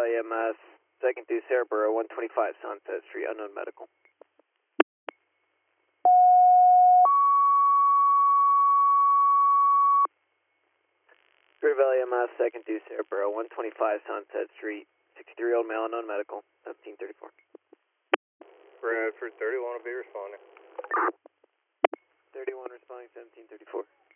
Valley EMS, 2nd through Sarahborough, 125 Sunset Street, unknown medical. Great Valley EMS, 2nd through Sarahborough, 125 Sunset Street, 63-year-old male, unknown medical, 1734. Bradford 31 will be responding. 31 responding, 1734.